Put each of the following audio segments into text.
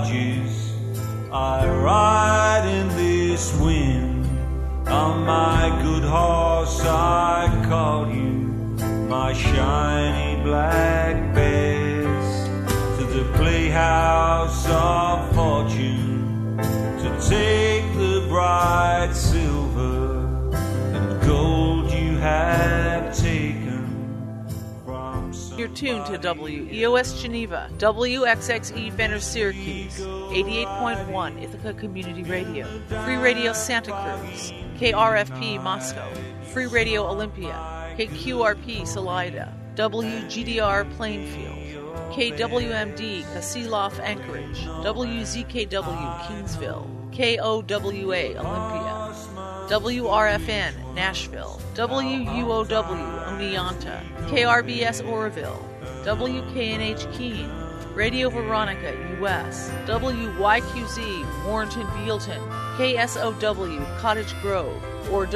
barges. I ride in this wind. On my good horse I call you, my shiny black bears, to the playhouse of fortune, to take the bright silver and gold you have taken from some. You're tuned to WEOS Geneva, WXXE Fenner Syracuse, 88.1 Ithaca Community Radio, Free Radio Santa Cruz, KRFP Moscow, Free Radio Olympia, KQRP Salida, WGDR Plainfield, KWMD Kasilof Anchorage, WZKW Kingsville, KOWA Olympia, WRFN Nashville, WUOW Oneonta, KRBS Oroville, WKNH Keene, Radio Veronica US, WYQZ Warrenton Bealton, KSOW Cottage Grove, or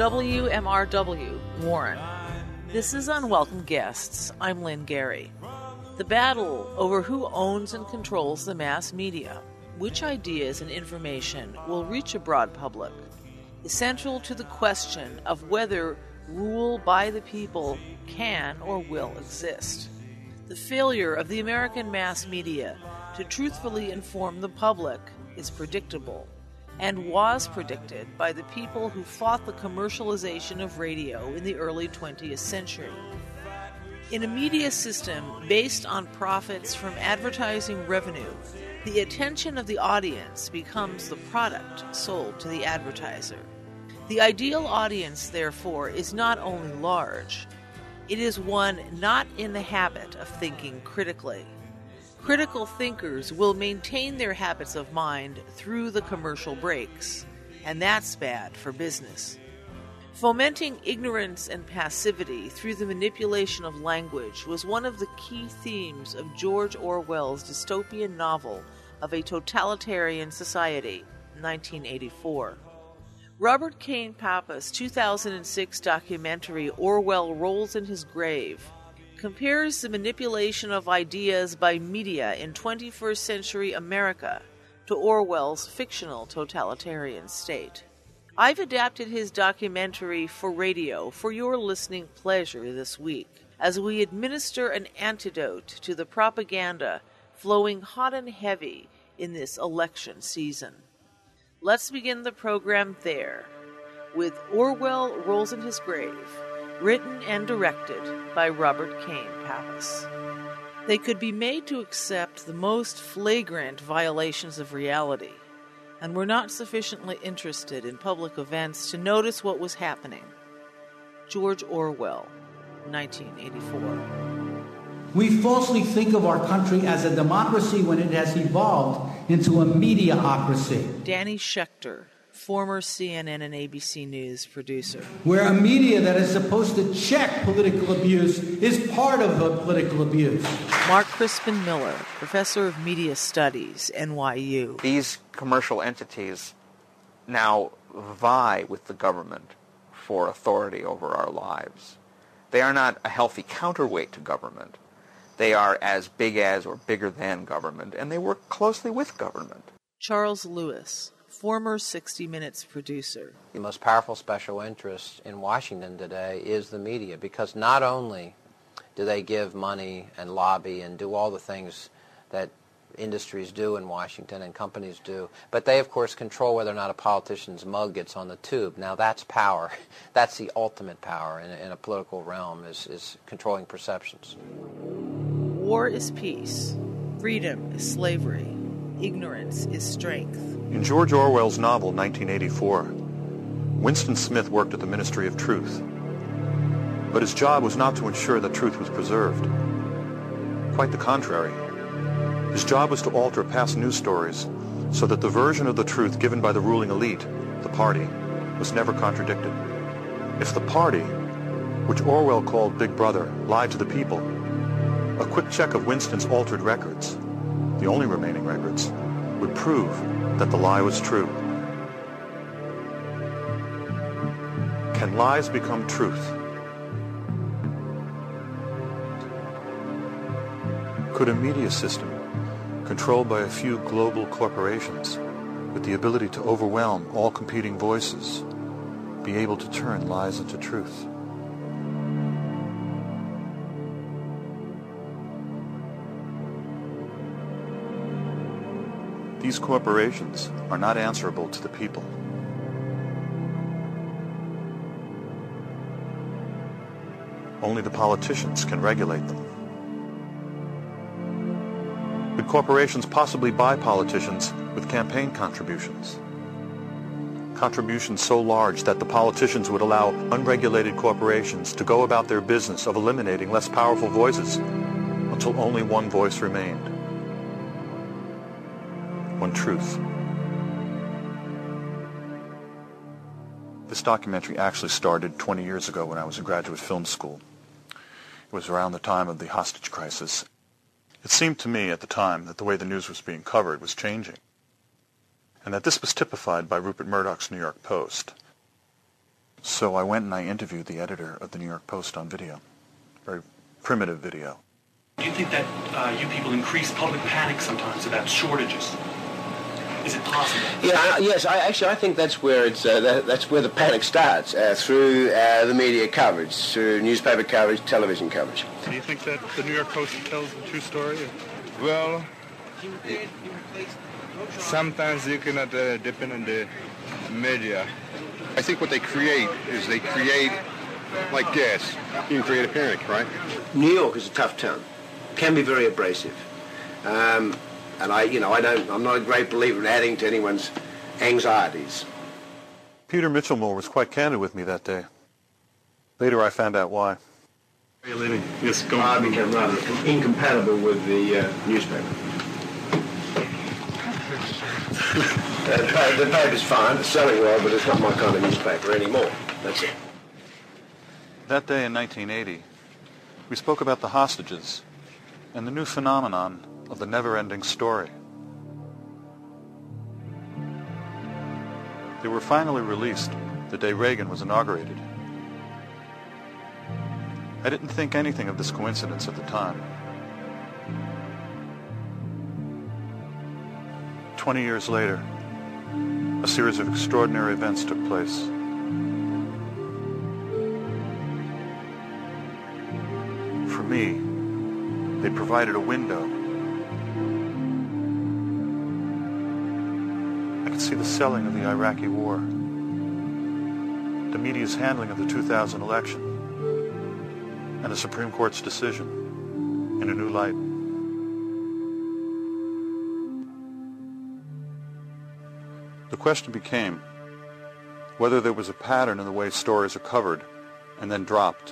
WMRW Warren. This is Unwelcome Guests. I'm Lynn Gary. The battle over who owns and controls the mass media, which ideas and information will reach a broad public, is central to the question of whether rule by the people can or will exist. The failure of the American mass media to truthfully inform the public is predictable, and was predicted by the people who fought the commercialization of radio in the early 20th century. In a media system based on profits from advertising revenue, the attention of the audience becomes the product sold to the advertiser. The ideal audience, therefore, is not only large, it is one not in the habit of thinking critically. Critical thinkers will maintain their habits of mind through the commercial breaks, and that's bad for business. Fomenting ignorance and passivity through the manipulation of language was one of the key themes of George Orwell's dystopian novel of a totalitarian society, 1984. Robert Kane Pappas' 2006 documentary Orwell Rolls in His Grave compares the manipulation of ideas by media in 21st century America to Orwell's fictional totalitarian state. I've adapted his documentary for radio for your listening pleasure this week, as we administer an antidote to the propaganda flowing hot and heavy in this election season. Let's begin the program there, with Orwell Rolls in His Grave, written and directed by Robert Kane Pappas. They could be made to accept the most flagrant violations of reality, and were not sufficiently interested in public events to notice what was happening. George Orwell, 1984. We falsely think of our country as a democracy when it has evolved into a mediaocracy. Danny Schechter, former CNN and ABC News producer. Where a media that is supposed to check political abuse is part of the political abuse. Mark Crispin Miller, professor of media studies, NYU. These commercial entities now vie with the government for authority over our lives. They are not a healthy counterweight to government. They are as big as or bigger than government, and they work closely with government. Charles Lewis, former 60 Minutes producer. The most powerful special interest in Washington today is the media, because not only do they give money and lobby and do all the things that industries do in Washington and companies do, but they, of course, control whether or not a politician's mug gets on the tube. Now, that's power. That's the ultimate power in a political realm, is controlling perceptions. War is peace. Freedom is slavery. Ignorance is strength. In George Orwell's novel, 1984, Winston Smith worked at the Ministry of Truth. But his job was not to ensure that truth was preserved. Quite the contrary. His job was to alter past news stories so that the version of the truth given by the ruling elite, the party, was never contradicted. If the party, which Orwell called Big Brother, lied to the people, a quick check of Winston's altered records, the only remaining records, would prove that the lie was true. Can lies become truth? Could a media system, controlled by a few global corporations with the ability to overwhelm all competing voices, be able to turn lies into truth. These corporations are not answerable to the people. Only the politicians can regulate them. Could corporations possibly buy politicians with campaign contributions? Contributions so large that the politicians would allow unregulated corporations to go about their business of eliminating less powerful voices until only one voice remained. One truth. This documentary actually started 20 years ago when I was in graduate film school. It was around the time of the hostage crisis. It seemed to me at the time that the way the news was being covered was changing, and that this was typified by Rupert Murdoch's New York Post. So I went and I interviewed the editor of the New York Post on video. Very primitive video. Do you think that you people increase public panic sometimes about shortages? Is it possible? Yes. I think that's where that's where the panic starts, through the media coverage, through newspaper coverage, television coverage. Do you think that the New York Post tells the true story? Well, sometimes you cannot depend on the media. I think what they create is they create, like gas, you can create a panic, right? New York is a tough town. Can be very abrasive. And I'm not a great believer in adding to anyone's anxieties. Peter Mitchell-Moore was quite candid with me that day. Later I found out why. Hey, Lenny, yes, go I on. became rather incompatible with the newspaper. The paper's fine, it's selling well, but it's not my kind of newspaper anymore. That's it. That day in 1980, we spoke about the hostages and the new phenomenon of the never-ending story. They were finally released the day Reagan was inaugurated. I didn't think anything of this coincidence at the time. 20 years later, a series of extraordinary events took place. For me, they provided a window. I could see the selling of the Iraqi war, the media's handling of the 2000 election, and the Supreme Court's decision in a new light. The question became whether there was a pattern in the way stories are covered and then dropped.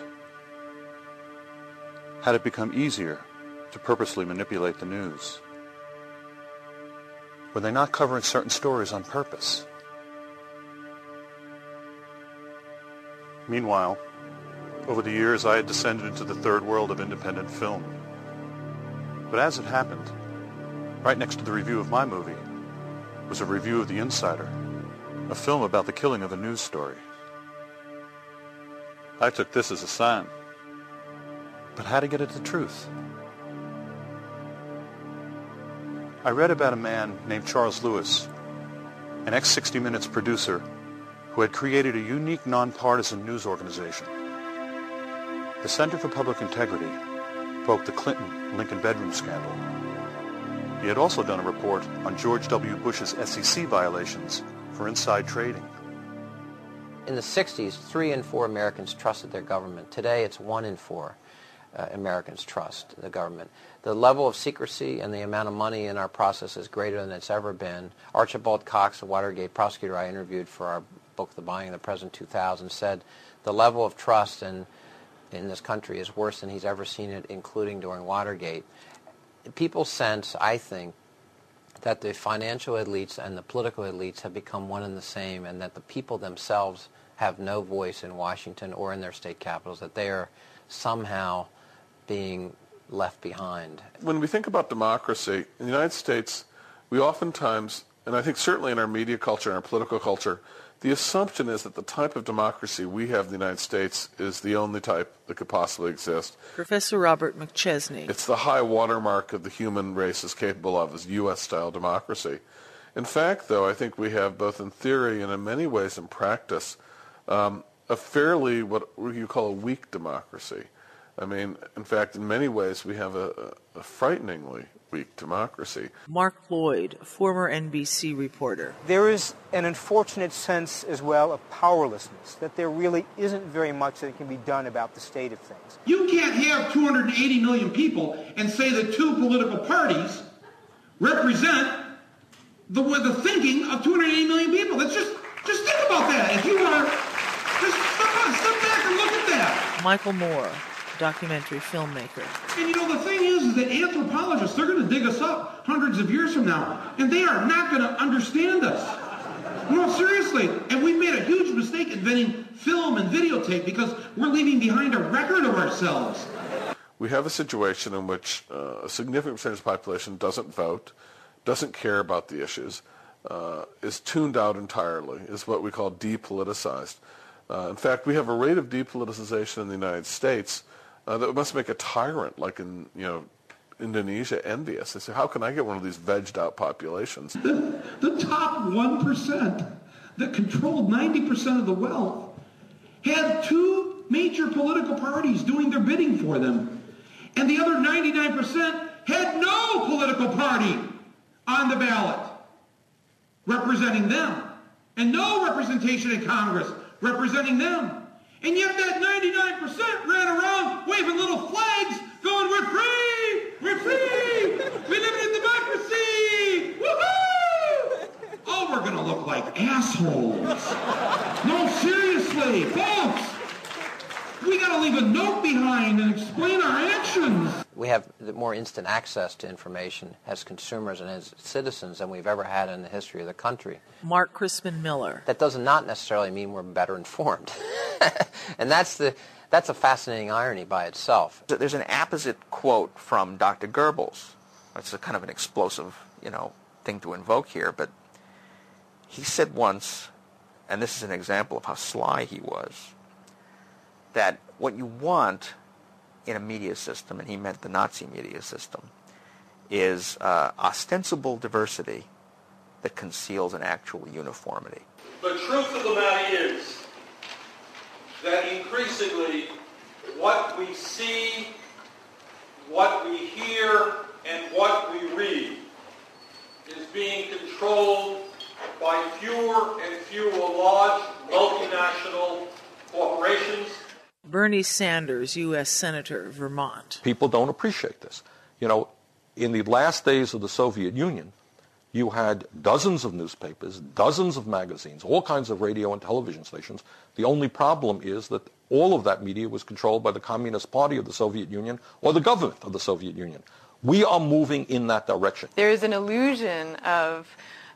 Had it become easier to purposely manipulate the news? Were they not covering certain stories on purpose? Meanwhile, over the years I had descended into the third world of independent film. But as it happened, right next to the review of my movie was a review of The Insider, a film about the killing of a news story. I took this as a sign. But how to get at the truth? I read about a man named Charles Lewis, an ex-60 Minutes producer who had created a unique nonpartisan news organization. The Center for Public Integrity broke the Clinton-Lincoln bedroom scandal. He had also done a report on George W. Bush's SEC violations for inside trading. In the 60s, 3 in 4 Americans trusted their government. Today, it's 1 in 4 Americans trust the government. The level of secrecy and the amount of money in our process is greater than it's ever been. Archibald Cox, the Watergate prosecutor I interviewed for our book, The Buying of the President 2000, said the level of trust in this country is worse than he's ever seen it, including during Watergate. People sense, I think, that the financial elites and the political elites have become one and the same, and that the people themselves have no voice in Washington or in their state capitals, that they are somehow being left behind. When we think about democracy, in the United States, we oftentimes, and I think certainly in our media culture and our political culture, The assumption is that the type of democracy we have in the United States is the only type that could possibly exist. Professor Robert McChesney. It's the high watermark of the human race is capable of, is U.S.-style democracy. In fact, though, I think we have, both in theory and in many ways in practice, a fairly, what you call a weak democracy. I mean, in fact, in many ways, we have a frighteningly weak democracy. Mark Lloyd, former NBC reporter. There is an unfortunate sense as well of powerlessness, that there really isn't very much that can be done about the state of things. You can't have 280 million people and say that two political parties represent the thinking of 280 million people. That's just think about that. If you are, just step back and look at that. Michael Moore, documentary filmmaker. And you know, the thing is that anthropologists, they're going to dig us up hundreds of years from now, and they are not going to understand us. No, seriously. And we've made a huge mistake inventing film and videotape because we're leaving behind a record of ourselves. We have a situation in which a significant percentage of the population doesn't vote, doesn't care about the issues, is tuned out entirely, is what we call depoliticized. In fact, we have a rate of depoliticization in the United States that must make a tyrant like in Indonesia envious. They say, how can I get one of these vegged out populations? The top 1% that controlled 90% of the wealth had two major political parties doing their bidding for them. And the other 99% had no political party on the ballot representing them. And no representation in Congress representing them. And yet that 99% ran around waving little flags going, we're free! We're free! We live in a democracy! Woohoo! Oh, we're going to look like assholes. No, seriously, folks. We got to leave a note behind and explain our actions. We have more instant access to information as consumers and as citizens than we've ever had in the history of the country. Mark Crispin Miller. That does not necessarily mean we're better informed. And that's a fascinating irony by itself. There's an apposite quote from Dr. Goebbels. It's a kind of an explosive, thing to invoke here, but he said once, and this is an example of how sly he was, that what you want in a media system, and he meant the Nazi media system, is ostensible diversity that conceals an actual uniformity. The truth of the matter is that increasingly what we see, what we hear, and what we read is being controlled by fewer and fewer large multinational corporations. Bernie Sanders, U.S. Senator, Vermont. People don't appreciate this. In the last days of the Soviet Union, you had dozens of newspapers, dozens of magazines, all kinds of radio and television stations. The only problem is that all of that media was controlled by the Communist Party of the Soviet Union or the government of the Soviet Union. We are moving in that direction. There is an illusion of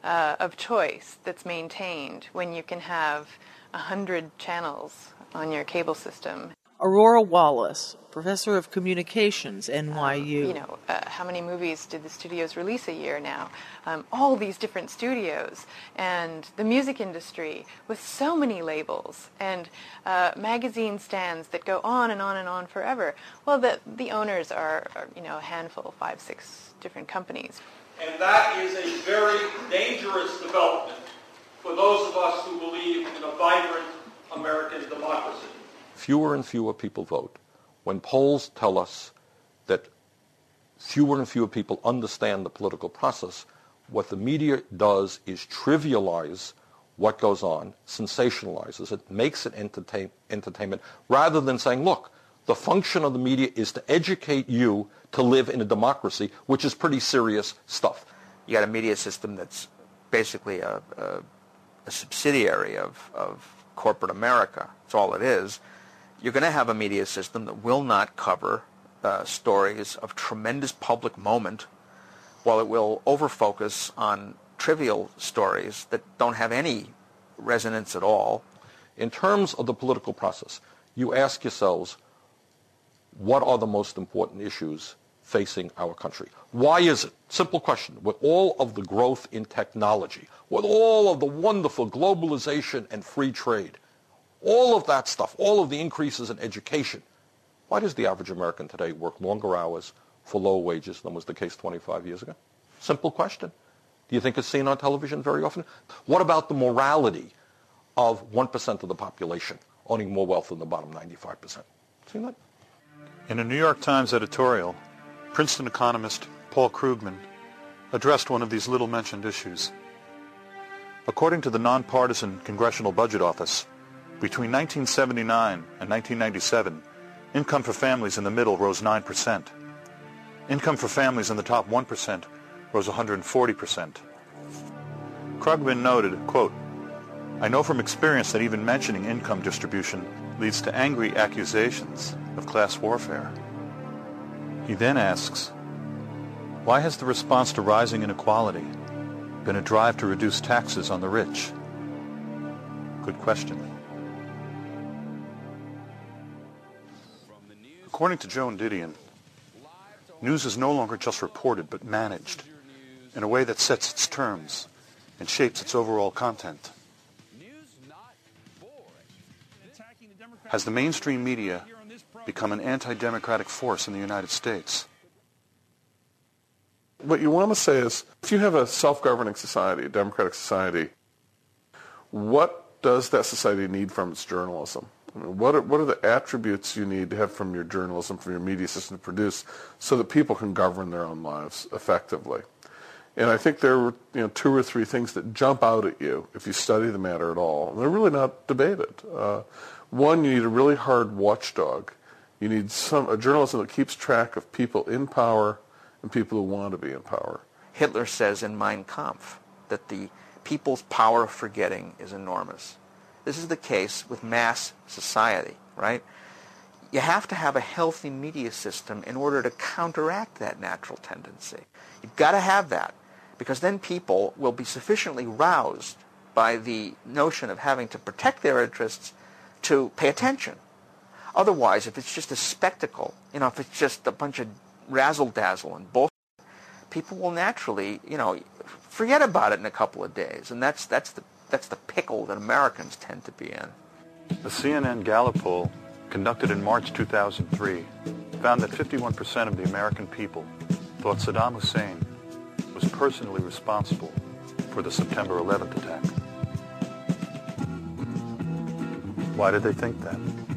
choice that's maintained when you can have 100 channels on your cable system. Aurora Wallace, professor of communications, NYU. How many movies did the studios release a year now? All these different studios, and the music industry with so many labels, and magazine stands that go on and on and on forever. Well, the owners are a handful, 5, 6 different companies. And that is a very dangerous development for those of us who believe in a vibrant American democracy. Fewer and fewer people vote. When polls tell us that fewer and fewer people understand the political process, what the media does is trivialize what goes on, sensationalizes it, makes it entertainment, rather than saying, look, the function of the media is to educate you to live in a democracy, which is pretty serious stuff. You got a media system that's basically a subsidiary of corporate America. That's all it is. You're going to have a media system that will not cover stories of tremendous public moment, while it will overfocus on trivial stories that don't have any resonance at all. In terms of the political process, you ask yourselves, what are the most important issues facing our country. Why is it? Simple question. With all of the growth in technology, with all of the wonderful globalization and free trade, all of that stuff, all of the increases in education, why does the average American today work longer hours for low wages than was the case 25 years ago? Simple question. Do you think it's seen on television very often? What about the morality of 1% of the population owning more wealth than the bottom 95%? Seen that? In a New York Times editorial, Princeton economist Paul Krugman addressed one of these little-mentioned issues. According to the nonpartisan Congressional Budget Office, between 1979 and 1997, income for families in the middle rose 9%. Income for families in the top 1% rose 140%. Krugman noted, quote, "I know from experience that even mentioning income distribution leads to angry accusations of class warfare." He then asks, why has the response to rising inequality been a drive to reduce taxes on the rich? Good question. According to Joan Didion, news is no longer just reported but managed in a way that sets its terms and shapes its overall content. Has the mainstream media become an anti-democratic force in the United States? What you want to say is, if you have a self-governing society, a democratic society, what does that society need from its journalism? I mean, what are the attributes you need to have from your journalism, from your media system to produce, so that people can govern their own lives effectively? And I think there are 2 or 3 things that jump out at you if you study the matter at all. And they're really not debated. One, you need a really hard watchdog. You need a journalism that keeps track of people in power and people who want to be in power. Hitler says in Mein Kampf that the people's power of forgetting is enormous. This is the case with mass society, right? You have to have a healthy media system in order to counteract that natural tendency. You've got to have that, because then people will be sufficiently roused by the notion of having to protect their interests to pay attention. Otherwise, if it's just a spectacle, if it's just a bunch of razzle-dazzle and bullshit, people will naturally, forget about it in a couple of days. And that's the pickle that Americans tend to be in. The CNN Gallup poll, conducted in March 2003, found that 51% of the American people thought Saddam Hussein was personally responsible for the September 11th attack. Why did they think that?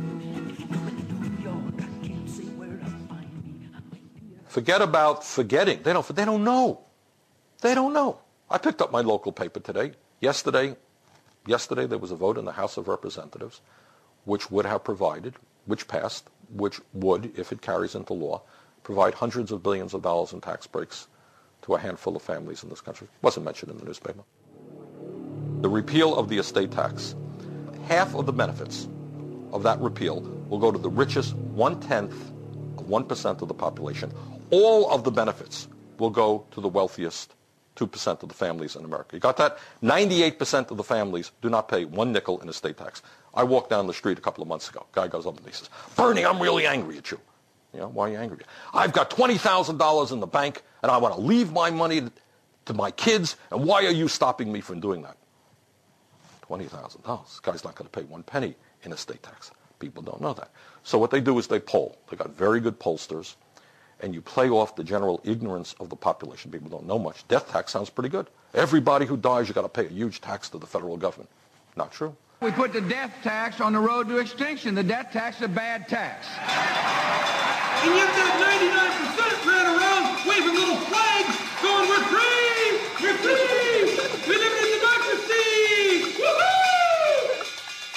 Forget about forgetting. They don't know. They don't know. I picked up my local paper today. Yesterday there was a vote in the House of Representatives which would have provided, which passed, which would, if it carries into law, provide hundreds of billions of dollars in tax breaks to a handful of families in this country. It wasn't mentioned in the newspaper. The repeal of the estate tax, half of the benefits of that repeal will go to the richest 1/10 of 1% of the population. All of the benefits will go to the wealthiest 2% of the families in America. You got that? 98% of the families do not pay 1 nickel in estate tax. I walked down the street a couple of months ago. Guy goes up and he says, "Bernie, I'm really angry at you." Why are you angry? "I've got $20,000 in the bank and I want to leave my money to my kids, and why are you stopping me from doing that?" $20,000. This guy's not going to pay 1 penny in estate tax. People don't know that. So what they do is they poll. They got very good pollsters, and you play off the general ignorance of the population. People don't know much. Death tax sounds pretty good. Everybody who dies, you got to pay a huge tax to the federal government. Not true. We put the death tax on the road to extinction. The death tax is a bad tax. And yet that 99% ran around waving little flags going, "We're free! We're free! We live in democracy! Woohoo!"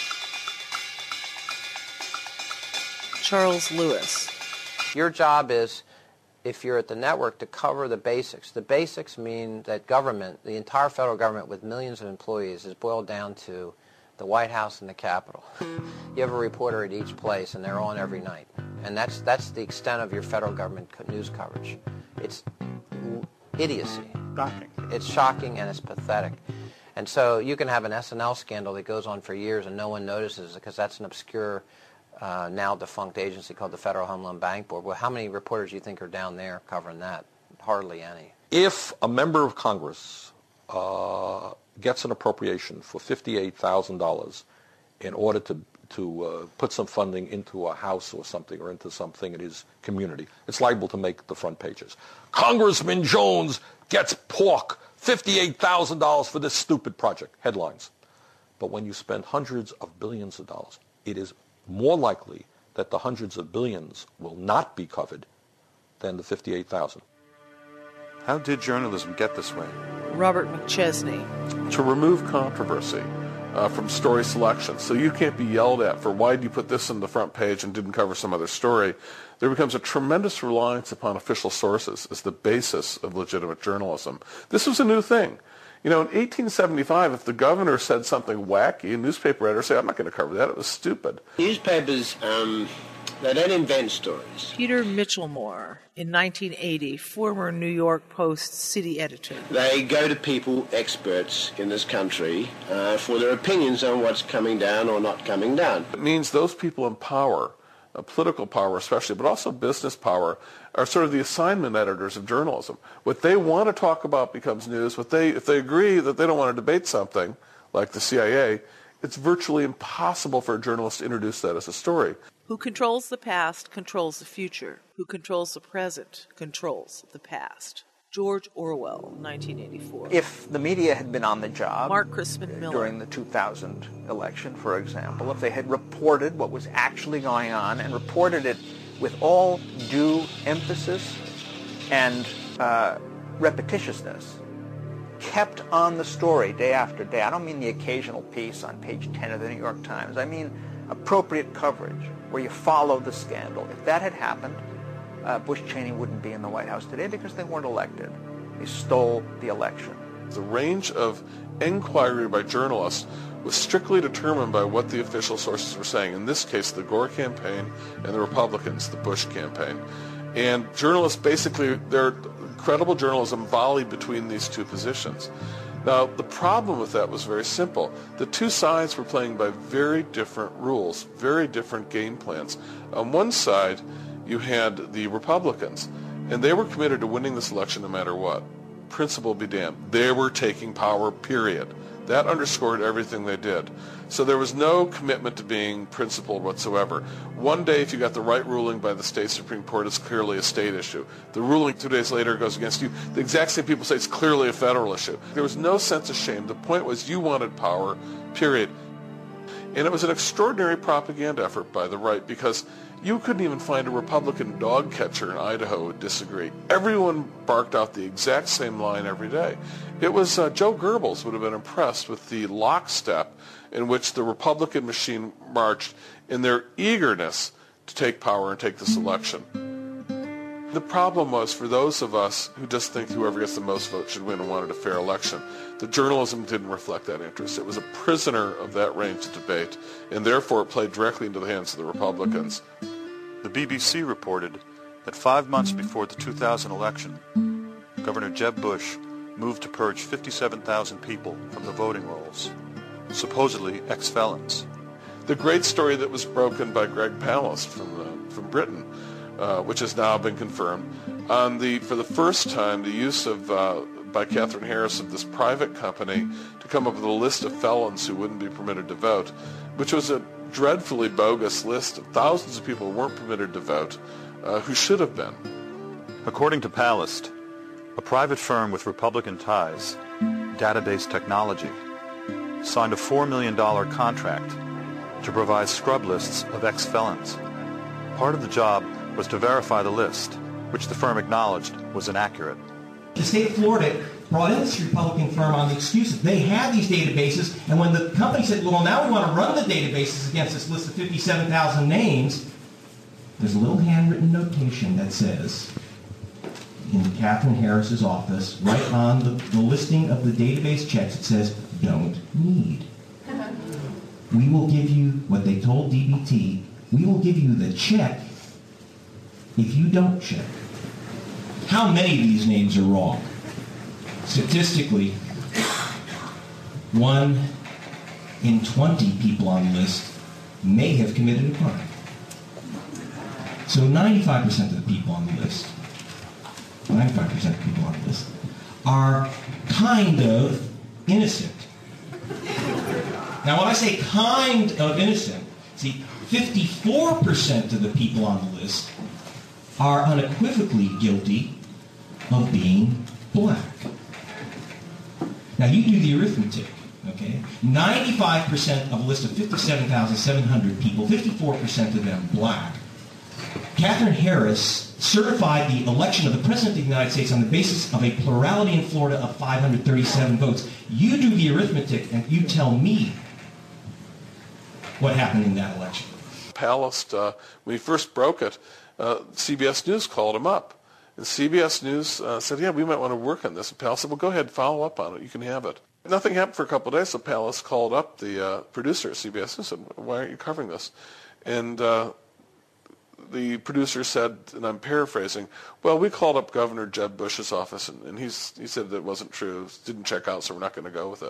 Charles Lewis. Your job is, if you're at the network, to cover the basics. The basics mean that government, the entire federal government with millions of employees, is boiled down to the White House and the Capitol. You have a reporter at each place, and they're on every night. And that's the extent of your federal government news coverage. It's idiocy. Shocking. It's shocking and it's pathetic. And so you can have an SNL scandal that goes on for years and no one notices because that's an obscure now defunct agency called the Federal Home Loan Bank Board. Well, how many reporters do you think are down there covering that? Hardly any. If a member of Congress gets an appropriation for $58,000 in order to put some funding into a house or something, or into something in his community, it's liable to make the front pages. Congressman Jones gets pork, $58,000 for this stupid project. Headlines. But when you spend hundreds of billions of dollars, it is more likely that the hundreds of billions will not be covered than the $58,000. How did journalism get this way? Robert McChesney. To remove controversy from story selection. So you can't be yelled at for why did you put this in the front page and didn't cover some other story. There becomes a tremendous reliance upon official sources as the basis of legitimate journalism. This was a new thing. You know, in 1875, if the governor said something wacky, a newspaper editor would say, I'm not going to cover that. It was stupid. Newspapers, they don't invent stories. Peter Mitchellmore, in 1980, former New York Post city editor. They go to people, experts in this country, for their opinions on what's coming down or not coming down. It means those people in power, political power especially, but also business power, are sort of the assignment editors of journalism. What they want to talk about becomes news. If they agree that they don't want to debate something, like the CIA, it's virtually impossible for a journalist to introduce that as a story. Who controls the past controls the future. Who controls the present controls the past. George Orwell, 1984. If the media had been on the job Mark Crispin Miller. During the 2000 election, for example, if they had reported what was actually going on and reported it with all due emphasis and repetitiousness, kept on the story day after day. I don't mean the occasional piece on page 10 of the New York Times. I mean appropriate coverage where you follow the scandal. If that had happened, Bush Cheney wouldn't be in the White House today because they weren't elected. They stole the election. The range of inquiry by journalists was strictly determined by what the official sources were saying. In this case, the Gore campaign and the Republicans, the Bush campaign. And journalists basically, their credible journalism volleyed between these two positions. Now, the problem with that was very simple. The two sides were playing by very different rules, very different game plans. On one side, you had the Republicans, and they were committed to winning this election no matter what. Principle be damned. They were taking power, period. That underscored everything they did. So there was no commitment to being principled whatsoever. One day, if you got the right ruling by the state Supreme Court, it's clearly a state issue. The ruling 2 days later goes against you. The exact same people say it's clearly a federal issue. There was no sense of shame. The point was you wanted power, period. And it was an extraordinary propaganda effort by the right because you couldn't even find a Republican dog catcher in Idaho who would disagree. Everyone barked out the exact same line every day. It was Joe Goebbels would have been impressed with the lockstep in which the Republican machine marched in their eagerness to take power and take this election. The problem was for those of us who just think whoever gets the most votes should win and wanted a fair election, the journalism didn't reflect that interest. It was a prisoner of that range of debate, and therefore it played directly into the hands of the Republicans. The BBC reported that 5 months before the 2000 election, Governor Jeb Bush moved to purge 57,000 people from the voting rolls, supposedly ex-felons. The great story that was broken by Greg Palast from Britain, which has now been confirmed, for the first time, the use of by Catherine Harris of this private company to come up with a list of felons who wouldn't be permitted to vote, which was a dreadfully bogus list of thousands of people who weren't permitted to vote, who should have been. According to Palast, a private firm with Republican ties, Database Technology, signed a $4 million contract to provide scrub lists of ex-felons. Part of the job was to verify the list, which the firm acknowledged was inaccurate. The state of Florida brought in this Republican firm on the excuse that they had these databases, and when the company said, well, now we want to run the databases against this list of 57,000 names, there's a little handwritten notation that says, in Catherine Harris's office, right on the listing of the database checks, it says, don't need. We will give you what they told DBT, we will give you the check if you don't check. How many of these names are wrong? Statistically, 1 in 20 people on the list may have committed a crime. So 95% of the people on the list, 95% of people on the list, are kind of innocent. Now, when I say kind of innocent, see, 54% of the people on the list are unequivocally guilty of being black. Now, you do the arithmetic, okay? 95% of a list of 57,700 people, 54% of them black. Katherine Harris certified the election of the President of the United States on the basis of a plurality in Florida of 537 votes. You do the arithmetic and you tell me what happened in that election. Palast, when he first broke it, CBS News called him up. And CBS News said, yeah, we might want to work on this. And Palast said, well, go ahead, follow up on it. You can have it. Nothing happened for a couple of days, so Palast called up the producer at CBS and said, why aren't you covering this? And the producer said, and I'm paraphrasing, well, we called up Governor Jeb Bush's office, and he said that it wasn't true. It didn't check out, so we're not going to go with it.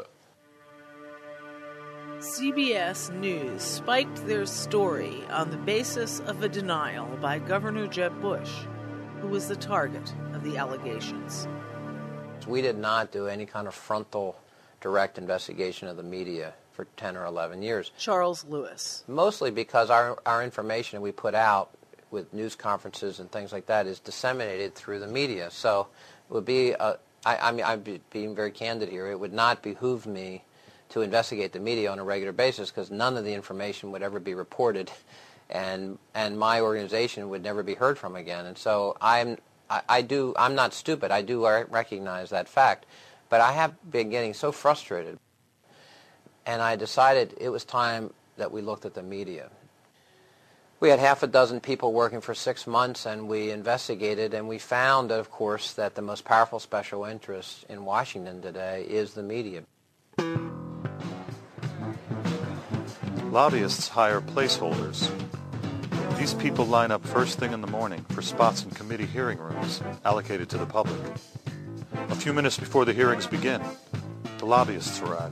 CBS News spiked their story on the basis of a denial by Governor Jeb Bush, who was the target of the allegations. We did not do any kind of frontal, direct investigation of the media for 10 or 11 years. Charles Lewis. Mostly because our information we put out with news conferences and things like that is disseminated through the media. So it would be, I'm being very candid here, it would not behoove me to investigate the media on a regular basis because none of the information would ever be reported and my organization would never be heard from again. And so I'm not stupid. I do recognize that fact. But I have been getting so frustrated. And I decided it was time that we looked at the media. We had half a dozen people working for 6 months, and we investigated, and we found, of course, that the most powerful special interest in Washington today is the media. Lobbyists hire placeholders. These people line up first thing in the morning for spots in committee hearing rooms allocated to the public. A few minutes before the hearings begin, the lobbyists arrive.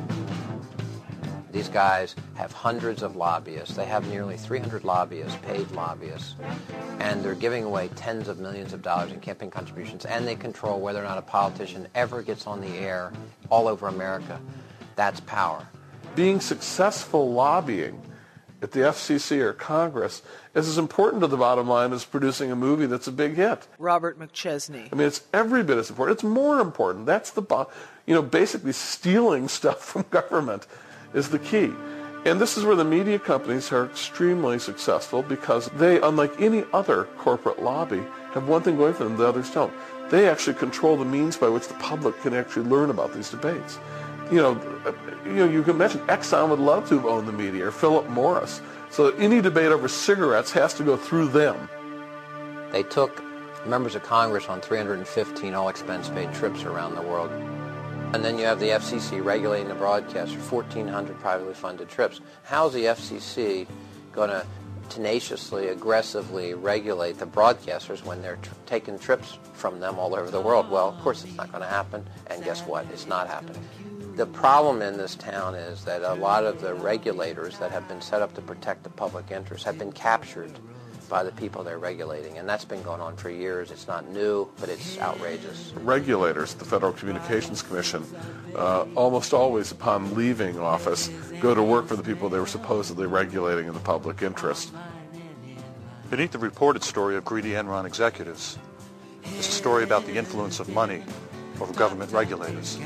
These guys have hundreds of lobbyists. They have nearly 300 lobbyists, paid lobbyists, and they're giving away tens of millions of dollars in campaign contributions, and they control whether or not a politician ever gets on the air all over America. That's power. Being successful lobbying at the FCC or Congress is as important to the bottom line as producing a movie that's a big hit. Robert McChesney. I mean, it's every bit as important. It's more important. That's basically stealing stuff from government is the key. And this is where the media companies are extremely successful because they, unlike any other corporate lobby, have one thing going for them the others don't. They actually control the means by which the public can actually learn about these debates. You can imagine Exxon would love to own the media, or Philip Morris. So any debate over cigarettes has to go through them. They took members of Congress on 315 all-expense-paid trips around the world. And then you have the FCC regulating the broadcast for 1,400 privately funded trips. How's the FCC going to tenaciously, aggressively regulate the broadcasters when they're taking trips from them all over the world? Well, of course it's not going to happen, and guess what? It's not happening. The problem in this town is that a lot of the regulators that have been set up to protect the public interest have been captured by the people they're regulating, and that's been going on for years. It's not new, but it's outrageous. Regulators, the Federal Communications Commission, almost always upon leaving office, go to work for the people they were supposedly regulating in the public interest. Beneath the reported story of greedy Enron executives is a story about the influence of money over government regulators.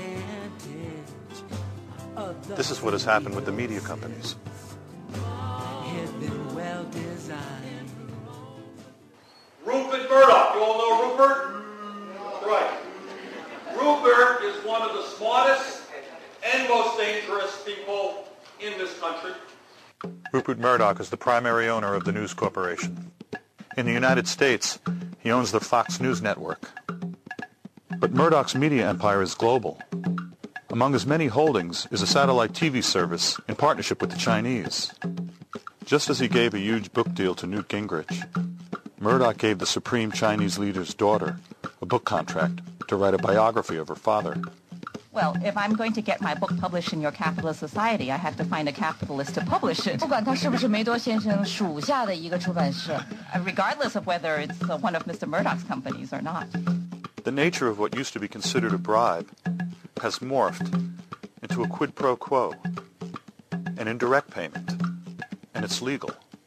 This is what has happened with the media companies. Rupert Murdoch. You all know Rupert? Right. Rupert is one of the smartest and most dangerous people in this country. Rupert Murdoch is the primary owner of the News Corporation. In the United States, he owns the Fox News network. But Murdoch's media empire is global. Among his many holdings is a satellite TV service in partnership with the Chinese. Just as he gave a huge book deal to Newt Gingrich, Murdoch gave the supreme Chinese leader's daughter a book contract to write a biography of her father. Well, if I'm going to get my book published in your capitalist society, I have to find a capitalist to publish it. 不管它是不是梅多先生属下的一个出版社 Regardless of whether it's one of Mr. Murdoch's companies or not. The nature of what used to be considered a bribe has morphed into a quid pro quo, an indirect payment, and it's legal.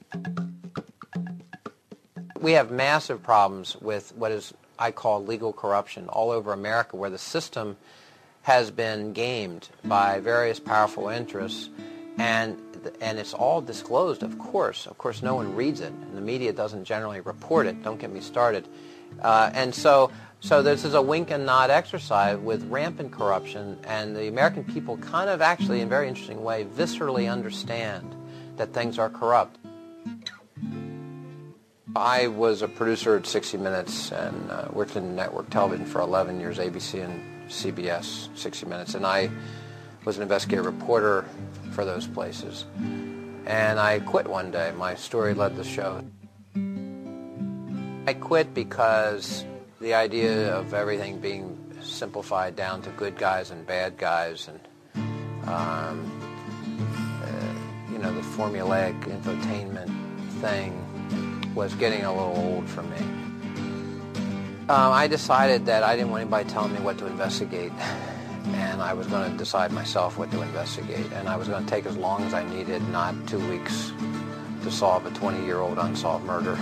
We have massive problems with what is I call legal corruption all over America, where the system has been gamed by various powerful interests, and it's all disclosed, of course. Of course, no one reads it, and the media doesn't generally report it. Don't get me started. And so this is a wink and nod exercise with rampant corruption, and the American people kind of actually, in a very interesting way, viscerally understand that things are corrupt. I was a producer at 60 Minutes and worked in network television for 11 years, ABC and CBS, 60 Minutes, and I was an investigative reporter for those places. And I quit one day. My story led the show. I quit because the idea of everything being simplified down to good guys and bad guys and, the formulaic infotainment thing was getting a little old for me. I decided that I didn't want anybody telling me what to investigate, and I was going to decide myself what to investigate, and I was going to take as long as I needed, not 2 weeks to solve a 20-year-old unsolved murder.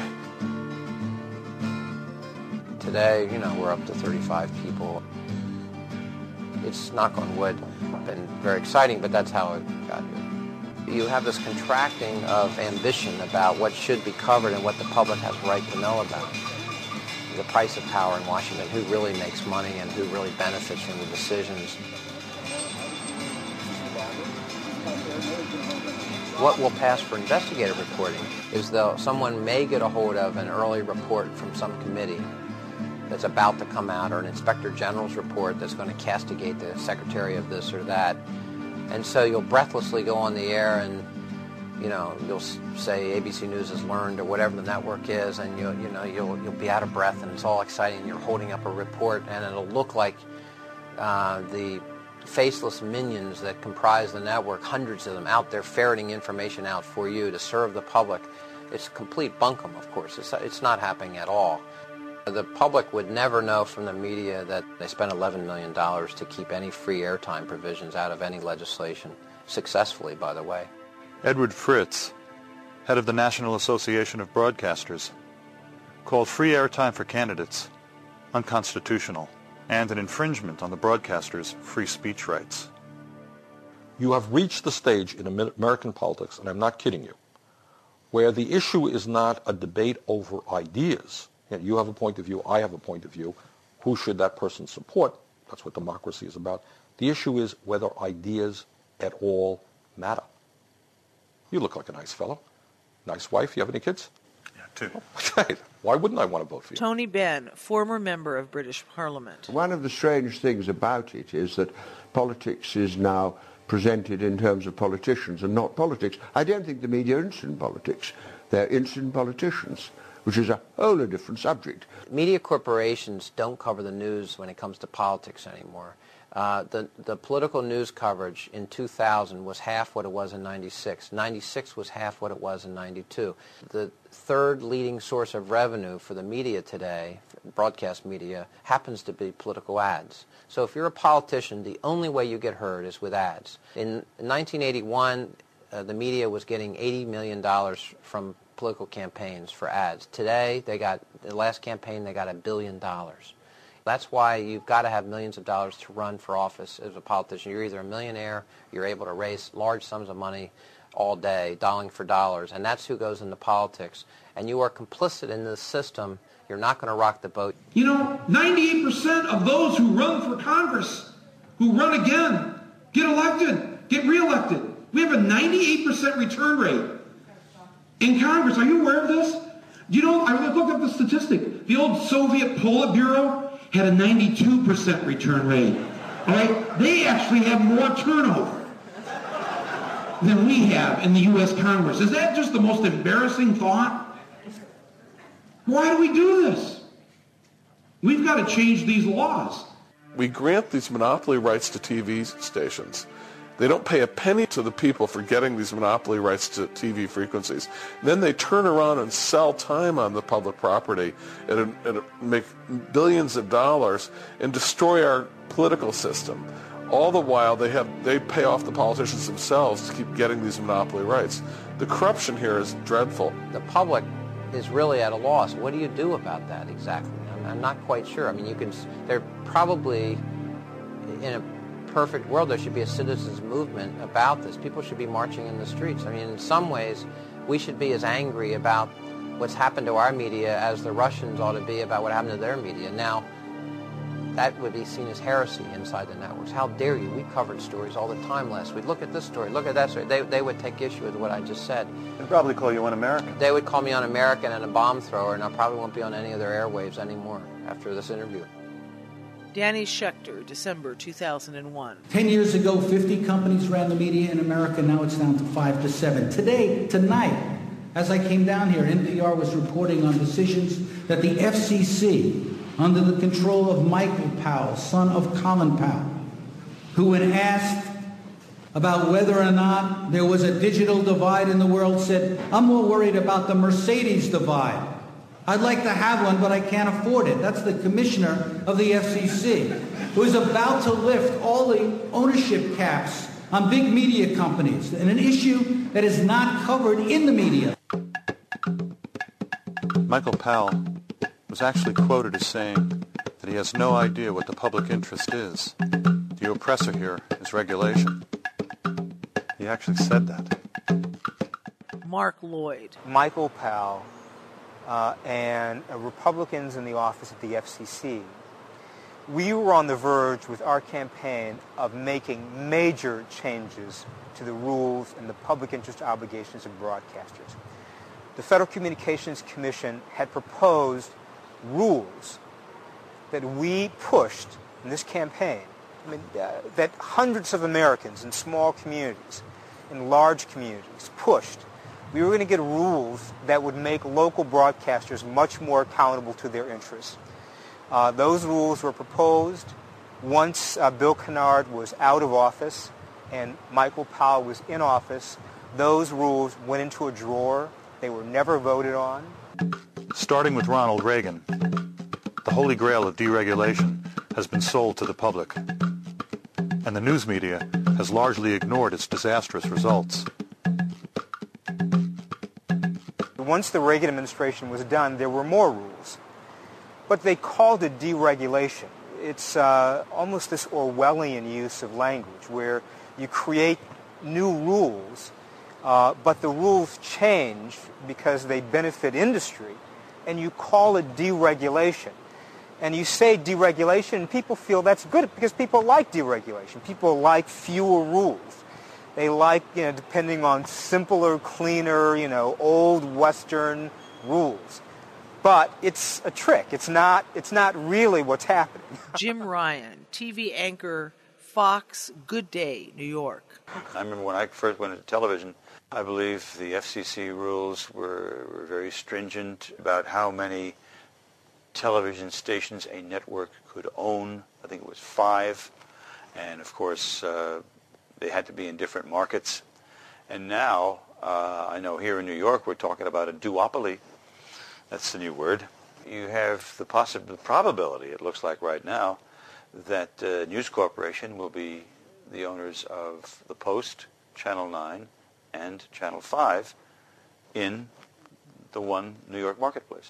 Today, we're up to 35 people. It's, knock on wood, been very exciting, but that's how it got here. You have this contracting of ambition about what should be covered and what the public has a right to know about. The price of power in Washington, who really makes money and who really benefits from the decisions. What will pass for investigative reporting is though someone may get a hold of an early report from some committee that's about to come out, or an inspector general's report that's going to castigate the secretary of this or that. And so you'll breathlessly go on the air and, you'll say ABC News has learned or whatever the network is, and you'll be out of breath and it's all exciting and you're holding up a report and it'll look like the faceless minions that comprise the network, hundreds of them out there ferreting information out for you to serve the public. It's complete bunkum, of course. It's not happening at all. The public would never know from the media that they spent $11 million to keep any free airtime provisions out of any legislation, successfully, by the way. Edward Fritz, head of the National Association of Broadcasters, called free airtime for candidates unconstitutional and an infringement on the broadcasters' free speech rights. You have reached the stage in American politics, and I'm not kidding you, where the issue is not a debate over ideas. You have a point of view, I have a point of view. Who should that person support? That's what democracy is about. The issue is whether ideas at all matter. You look like a nice fellow. Nice wife. You have any kids? Yeah, 2. Okay. Why wouldn't I want to vote for you? Tony Benn, former member of British Parliament. One of the strange things about it is that politics is now presented in terms of politicians and not politics. I don't think the media are interested in politics. They're interested in politicians, which is a wholly different subject. Media corporations don't cover the news when it comes to politics anymore. The political news coverage in 2000 was half what it was in 96. 96 was half what it was in 92. The third leading source of revenue for the media today, broadcast media, happens to be political ads. So if you're a politician, the only way you get heard is with ads. In 1981, the media was getting $80 million from political campaigns for ads. Today, the last campaign, they got $1 billion. That's why you've got to have millions of dollars to run for office as a politician. You're either a millionaire, you're able to raise large sums of money all day, dollar for dollars, and that's who goes into politics. And you are complicit in this system. You're not going to rock the boat. 98% of those who run for Congress, who run again, get elected, get reelected. We have a 98% return rate in Congress. Are you aware of this? I looked up the statistic. The old Soviet Politburo had a 92% return rate. All right? They actually have more turnover than we have in the U.S. Congress. Is that just the most embarrassing thought? Why do we do this? We've got to change these laws. We grant these monopoly rights to TV stations. They don't pay a penny to the people for getting these monopoly rights to TV frequencies. Then they turn around and sell time on the public property and make billions of dollars and destroy our political system. All the while, they pay off the politicians themselves to keep getting these monopoly rights. The corruption here is dreadful. The public is really at a loss. What do you do about that exactly? I'm not quite sure. I mean, they're probably, in a perfect world, there should be a citizens movement about this. People should be marching in the streets. I mean, in some ways, we should be as angry about what's happened to our media as the Russians ought to be about what happened to their media. Now, that would be seen as heresy inside the networks. How dare you? We covered stories all the time last week. Look at this story. Look at that story. They would take issue with what I just said. They'd probably call you un-American. They would call me un-American and a bomb thrower, and I probably won't be on any of their airwaves anymore after this interview. Danny Schechter, December 2001. 10 years ago, 50 companies ran the media in America. Now it's down to 5 to 7. Tonight, as I came down here, NPR was reporting on decisions that the FCC, under the control of Michael Powell, son of Colin Powell, who when asked about whether or not there was a digital divide in the world said, "I'm more worried about the Mercedes divide. I'd like to have one, but I can't afford it." That's the commissioner of the FCC, who is about to lift all the ownership caps on big media companies, and an issue that is not covered in the media. Michael Powell was actually quoted as saying that he has no idea what the public interest is. The oppressor here is regulation. He actually said that. Mark Lloyd. Michael Powell and Republicans in the office of the FCC, we were on the verge with our campaign of making major changes to the rules and the public interest obligations of broadcasters. The Federal Communications Commission had proposed rules that we pushed in this campaign, that hundreds of Americans in small communities, in large communities, pushed. We were going to get rules that would make local broadcasters much more accountable to their interests. Those rules were proposed once Bill Kennard was out of office and Michael Powell was in office. Those rules went into a drawer. They were never voted on. Starting with Ronald Reagan, the holy grail of deregulation has been sold to the public, and the news media has largely ignored its disastrous results. Once the Reagan administration was done, there were more rules, but they called it deregulation. It's almost this Orwellian use of language where you create new rules, but the rules change because they benefit industry, and you call it deregulation. And you say deregulation, and people feel that's good because people like deregulation. People like fewer rules. They like, depending on simpler, cleaner, old Western rules. But it's a trick. It's not really what's happening. Jim Ryan, TV anchor, Fox, Good Day, New York. I remember when I first went into television, I believe the FCC rules were very stringent about how many television stations a network could own. I think it was 5. And, of course, they had to be in different markets. And now, I know here in New York, we're talking about a duopoly. That's the new word. You have the probability, it looks like right now, that News Corporation will be the owners of the Post, Channel 9, and Channel 5 in the one New York marketplace.